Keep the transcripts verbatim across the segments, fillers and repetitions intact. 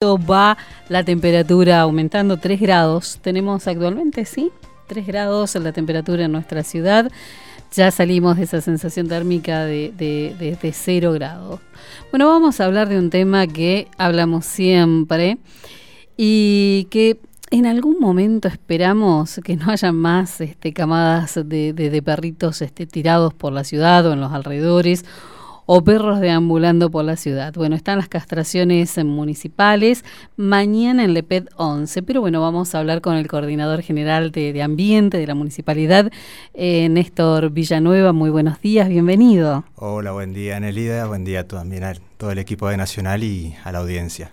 poquito va la temperatura aumentando, tres grados. Tenemos actualmente, sí, tres grados en la temperatura en nuestra ciudad. Ya salimos de esa sensación térmica de, de, de, de cero grados. Bueno, vamos a hablar de un tema que hablamos siempre y que en algún momento esperamos que no haya más este, camadas de, de, de perritos este, tirados por la ciudad o en los alrededores, o perros deambulando por la ciudad. Bueno, están las castraciones municipales, mañana en Leped once, pero bueno, vamos a hablar con el coordinador general de, de Ambiente de la municipalidad, eh, Néstor Villanueva. Muy buenos días, bienvenido. Hola, buen día, Nelida, buen día también a todo el equipo de Nacional y a la audiencia.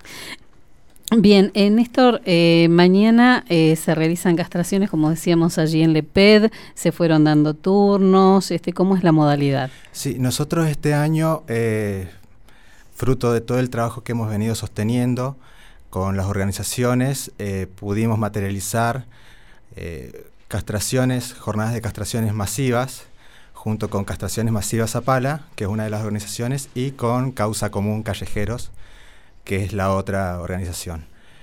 Bien, eh, Néstor, eh, mañana eh, se realizan castraciones, como decíamos allí en Leped, se fueron dando turnos, este, ¿cómo es la modalidad? Sí, nosotros este año, eh, fruto de todo el trabajo que hemos venido sosteniendo con las organizaciones, eh, pudimos materializar eh, castraciones, jornadas de castraciones masivas, junto con Castraciones Masivas Zapala, que es una de las organizaciones, y con Causa Común Callejeros, que es la otra organización.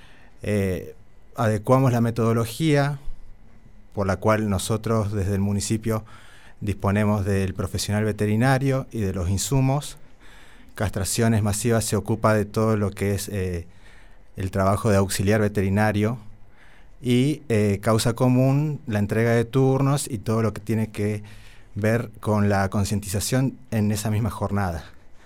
Eh, adecuamos la metodología por la cual nosotros desde el municipio disponemos del profesional veterinario y de los insumos. Castraciones Masivas se ocupa de todo lo que es eh, el trabajo de auxiliar veterinario, y eh, Causa Común, la entrega de turnos y todo lo que tiene que ver con la concientización en esa misma jornada.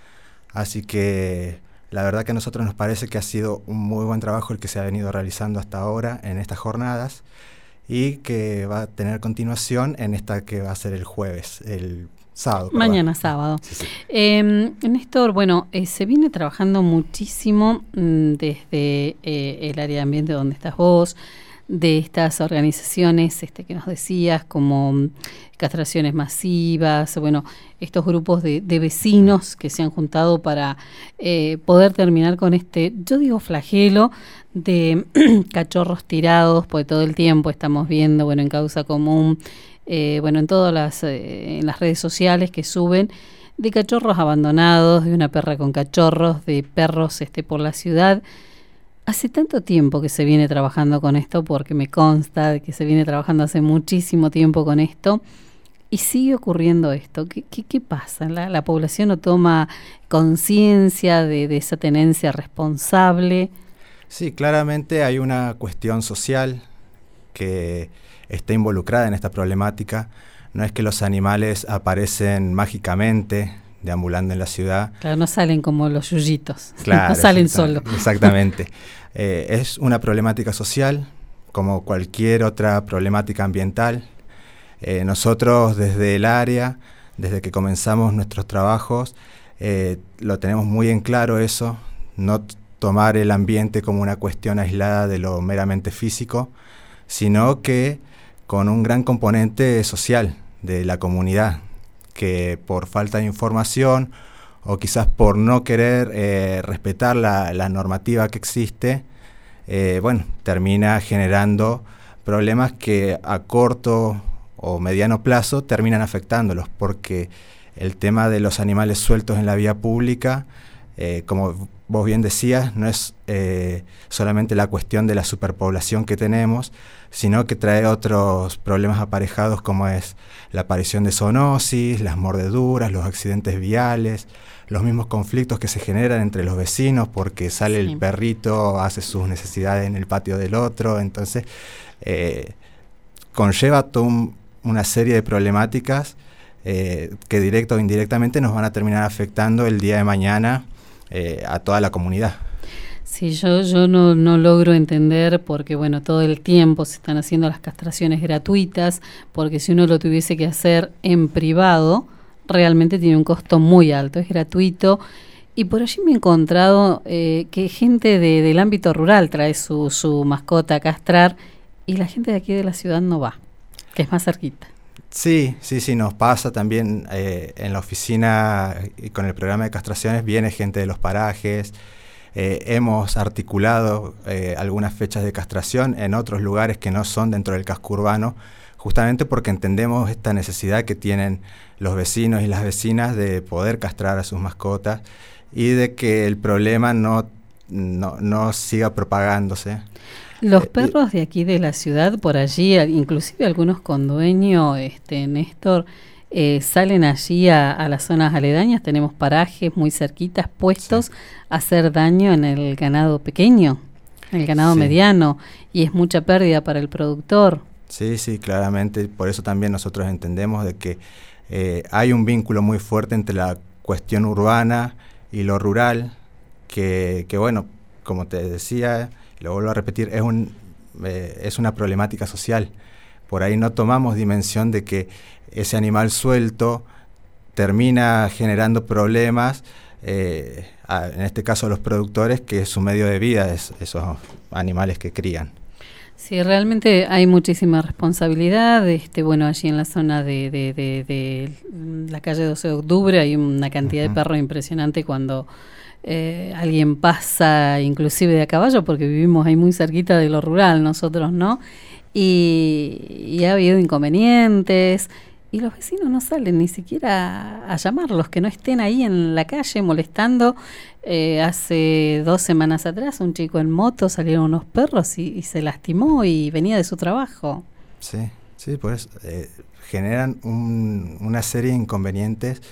Así que la verdad que a nosotros nos parece que ha sido un muy buen trabajo el que se ha venido realizando hasta ahora en estas jornadas, y que va a tener continuación en esta que va a ser el jueves, el sábado. Mañana perdón. sábado. Sí, sí. Eh, Néstor, bueno, eh, se viene trabajando muchísimo mmm, desde eh, el área de ambiente donde estás vos, de estas organizaciones este, que nos decías, como castraciones masivas, bueno, estos grupos de, de vecinos que se han juntado para eh, poder terminar con este, yo digo flagelo, de cachorros tirados, porque todo el tiempo estamos viendo, bueno, en Causa Común, eh, bueno, en todas las, eh, en las redes sociales que suben, de cachorros abandonados, de una perra con cachorros, de perros este, por la ciudad. Hace tanto tiempo que se viene trabajando con esto, porque me consta de que se viene trabajando hace muchísimo tiempo con esto, y sigue ocurriendo esto. ¿Qué, qué, qué pasa? ¿La, la población no toma conciencia de, de esa tenencia responsable? Sí, claramente hay una cuestión social que está involucrada en esta problemática. No es que los animales aparecen mágicamente deambulando en la ciudad. Claro, no salen como los yuyitos, claro, no salen solos. Exactamente. Eh, es una problemática social, como cualquier otra problemática ambiental. Eh, nosotros desde el área, desde que comenzamos nuestros trabajos, eh, lo tenemos muy en claro eso, no t- tomar el ambiente como una cuestión aislada de lo meramente físico, sino que con un gran componente social de la comunidad, que por falta de información o quizás por no querer eh, respetar la, la normativa que existe, eh, bueno, termina generando problemas que a corto o mediano plazo terminan afectándolos, porque el tema de los animales sueltos en la vía pública, eh, como vos bien decías, no es eh, solamente la cuestión de la superpoblación que tenemos, sino que trae otros problemas aparejados, como es la aparición de zoonosis, las mordeduras, los accidentes viales, los mismos conflictos que se generan entre los vecinos porque sale sí. el perrito, hace sus necesidades en el patio del otro, entonces eh, conlleva toda un, una serie de problemáticas eh, que directa o indirectamente nos van a terminar afectando el día de mañana eh, a toda la comunidad. Sí, yo, yo no, no logro entender porque, bueno, todo el tiempo se están haciendo las castraciones gratuitas, porque si uno lo tuviese que hacer en privado, realmente tiene un costo muy alto, es gratuito. Y por allí me he encontrado eh, que gente de, del ámbito rural trae su, su mascota a castrar y la gente de aquí de la ciudad no va, que es más cerquita. Sí, sí, sí, nos pasa también eh, en la oficina y con el programa de castraciones viene gente de los parajes. Eh, hemos articulado eh, algunas fechas de castración en otros lugares que no son dentro del casco urbano, justamente porque entendemos esta necesidad que tienen los vecinos y las vecinas de poder castrar a sus mascotas y de que el problema no no, no siga propagándose. Los Eh, perros de aquí de la ciudad, por allí, al- inclusive algunos con dueño, este, Néstor, eh, salen allí a, a las zonas aledañas, tenemos parajes muy cerquitas puestos Sí. a hacer daño en el ganado pequeño, en el ganado Sí. mediano, y es mucha pérdida para el productor. Sí, sí, claramente. Por eso también nosotros entendemos de que eh, hay un vínculo muy fuerte entre la cuestión urbana y lo rural, que, que bueno, como te decía, y lo vuelvo a repetir, es, un, eh, es una problemática social. Por ahí no tomamos dimensión de que ese animal suelto termina generando problemas, eh, a, en este caso a los productores, que es su medio de vida, es esos animales que crían. Sí, realmente hay muchísima responsabilidad. Este, bueno, allí en la zona de, de, de, de la calle doce de octubre hay una cantidad Uh-huh. de perros impresionante cuando eh, alguien pasa, inclusive de a caballo, porque vivimos ahí muy cerquita de lo rural nosotros, ¿no? Y, y ha habido inconvenientes. Y los vecinos no salen ni siquiera a llamarlos, que no estén ahí en la calle molestando. Eh, hace dos semanas atrás un chico en moto, salieron unos perros y, y se lastimó y venía de su trabajo. Sí, sí, pues eh, generan un, una serie de inconvenientes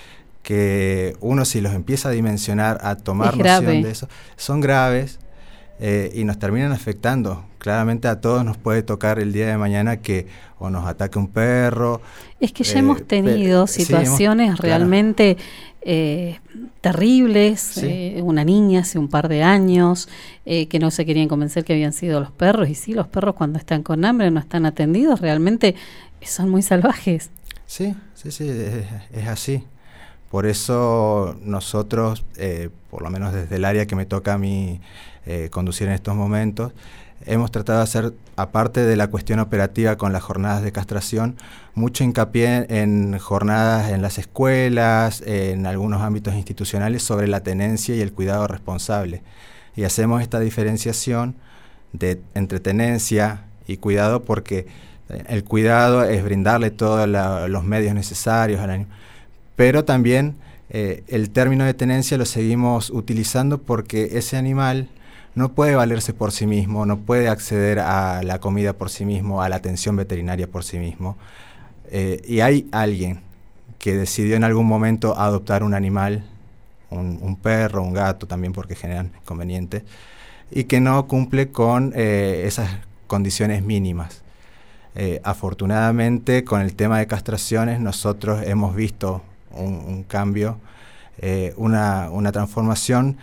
que uno, si los empieza a dimensionar, a tomar Es grave. noción de eso, son graves eh, y nos terminan afectando. Claramente a todos nos puede tocar el día de mañana que o nos ataque un perro. Es que ya eh, hemos tenido pe- sí, situaciones hemos- realmente eh, terribles. Sí. Eh, una niña hace un par de años eh, que no se querían convencer que habían sido los perros. Y sí, los perros cuando están con hambre no están atendidos, realmente son muy salvajes. Sí, sí, sí, es, es así. Por eso nosotros, eh, por lo menos desde el área que me toca a mí eh, conducir en estos momentos, hemos tratado de hacer, aparte de la cuestión operativa con las jornadas de castración, mucho hincapié en jornadas en las escuelas, en algunos ámbitos institucionales sobre la tenencia y el cuidado responsable. Y hacemos esta diferenciación de entre tenencia y cuidado porque el cuidado es brindarle todos la, los medios necesarios al animal. Pero también eh, el término de tenencia lo seguimos utilizando porque ese animal no puede valerse por sí mismo, no puede acceder a la comida por sí mismo, a la atención veterinaria por sí mismo. Eh, y hay alguien que decidió en algún momento adoptar un animal, un, un perro, un gato también porque generan inconvenientes, y que no cumple con eh, esas condiciones mínimas. Eh, afortunadamente, con el tema de castraciones, nosotros hemos visto un, un cambio, eh, una, una transformación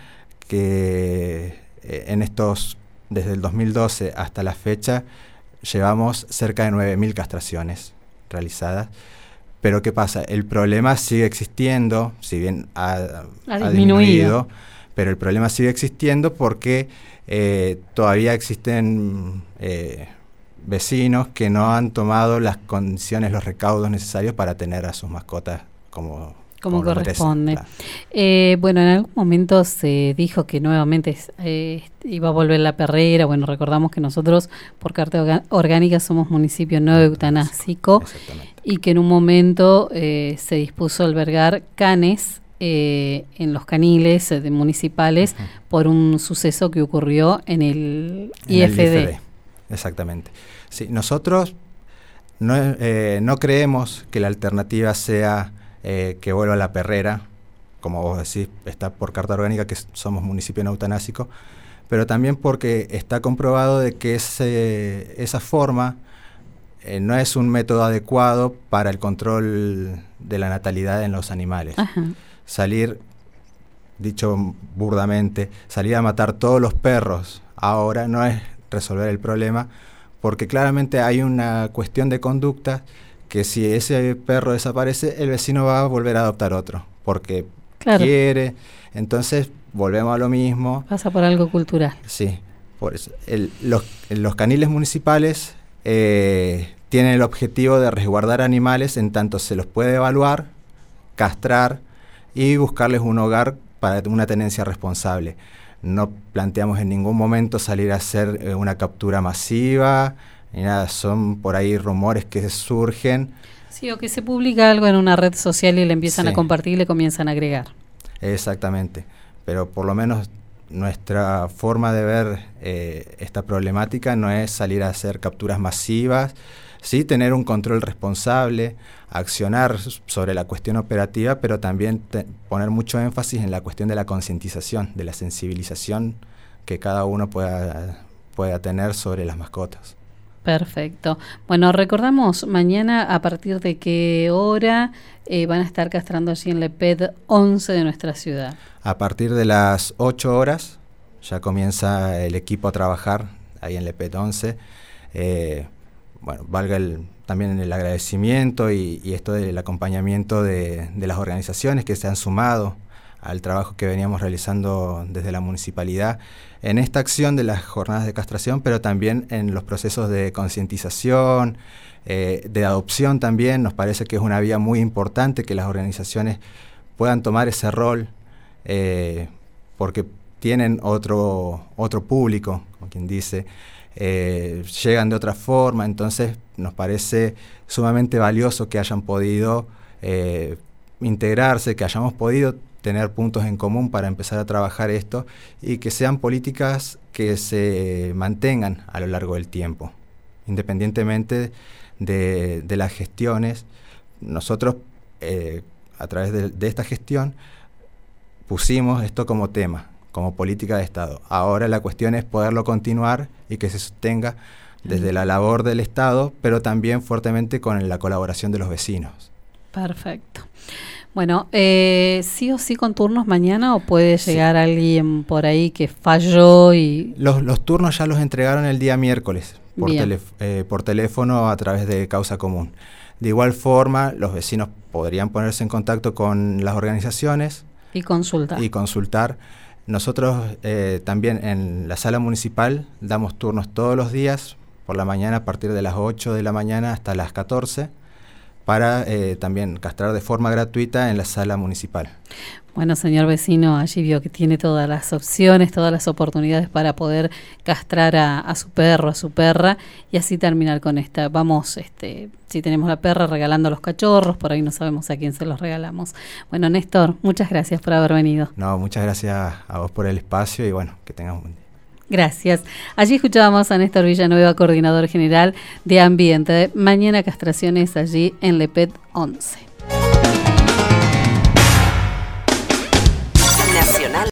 que eh, en estos, desde el dos mil doce hasta la fecha, llevamos cerca de nueve mil castraciones realizadas. Pero ¿qué pasa? El problema sigue existiendo, si bien ha, Ha ha disminuido. disminuido, pero el problema sigue existiendo porque eh, todavía existen eh, vecinos que no han tomado las condiciones, los recaudos necesarios para tener a sus mascotas como, Como como lo corresponde. merecen, claro. Eh, bueno, en algún momento se dijo que nuevamente eh, iba a volver la perrera. Bueno, recordamos que nosotros por carta orga- orgánica somos municipio no eutanásico Exactamente. y que en un momento eh, se dispuso a albergar canes eh, en los caniles eh, de municipales Ujú. por un suceso que ocurrió en el En I el F D. Exactamente. Sí, nosotros no, eh, no creemos que la alternativa sea eh, que vuelva la perrera, como vos decís, está por carta orgánica que somos municipio no eutanásico, pero también porque está comprobado de que ese, esa forma eh, no es un método adecuado para el control de la natalidad en los animales. Ajá. Salir, dicho burdamente, salir a matar todos los perros ahora no es resolver el problema, porque claramente hay una cuestión de conducta que si ese perro desaparece, el vecino va a volver a adoptar otro, porque Claro. quiere. Entonces volvemos a lo mismo. Pasa por algo cultural. Sí, por eso. El, los, los caniles municipales eh, tienen el objetivo de resguardar animales en tanto se los puede evaluar, castrar y buscarles un hogar para una tenencia responsable. No planteamos en ningún momento salir a hacer eh, una captura masiva, ni nada, son por ahí rumores que surgen. Sí, o que se publica algo en una red social y le empiezan Sí. a compartir y le comienzan a agregar. Exactamente, pero por lo menos nuestra forma de ver eh, esta problemática no es salir a hacer capturas masivas, sí tener un control responsable, accionar sobre la cuestión operativa, pero también te, poner mucho énfasis en la cuestión de la concientización, de la sensibilización que cada uno pueda, pueda tener sobre las mascotas. Perfecto. Bueno, recordamos mañana a partir de qué hora eh, van a estar castrando allí en Leped once de nuestra ciudad. A partir de las ocho horas ya comienza el equipo a trabajar ahí en Leped once. Eh, bueno, valga el, también el agradecimiento y, y esto del acompañamiento de, de las organizaciones que se han sumado al trabajo que veníamos realizando desde la municipalidad en esta acción de las jornadas de castración, pero también en los procesos de concientización, eh, de adopción también. Nos parece que es una vía muy importante que las organizaciones puedan tomar ese rol, eh, porque tienen otro, otro público, como quien dice, eh, llegan de otra forma, entonces nos parece sumamente valioso que hayan podido eh, integrarse, que hayamos podido tener puntos en común para empezar a trabajar esto y que sean políticas que se mantengan a lo largo del tiempo, independientemente de, de las gestiones. Nosotros, eh, a través de, de esta gestión, pusimos esto como tema, como política de Estado. Ahora la cuestión es poderlo continuar y que se sostenga desde la labor del Estado, pero también fuertemente con la colaboración de los vecinos. Perfecto. Bueno, eh, ¿sí o sí con turnos mañana o puede llegar sí. alguien por ahí que falló? y Los, los turnos ya los entregaron el día miércoles por, tele, eh, por teléfono a través de Causa Común. De igual forma, los vecinos podrían ponerse en contacto con las organizaciones y consultar. Y consultar. Nosotros eh, también en la sala municipal damos turnos todos los días, por la mañana a partir de las ocho de la mañana hasta las catorce, para eh, también castrar de forma gratuita en la sala municipal. Bueno, señor vecino, allí vio que tiene todas las opciones, todas las oportunidades para poder castrar a, a su perro, a su perra, y así terminar con esta. Vamos, este, si tenemos la perra, regalando los cachorros, por ahí no sabemos a quién se los regalamos. Bueno, Néstor, muchas gracias por haber venido. No, muchas gracias a vos por el espacio y bueno, que tengas un buen día. Gracias. Allí escuchábamos a Néstor Villanueva, coordinador general de Ambiente. Mañana castraciones allí en Leped once.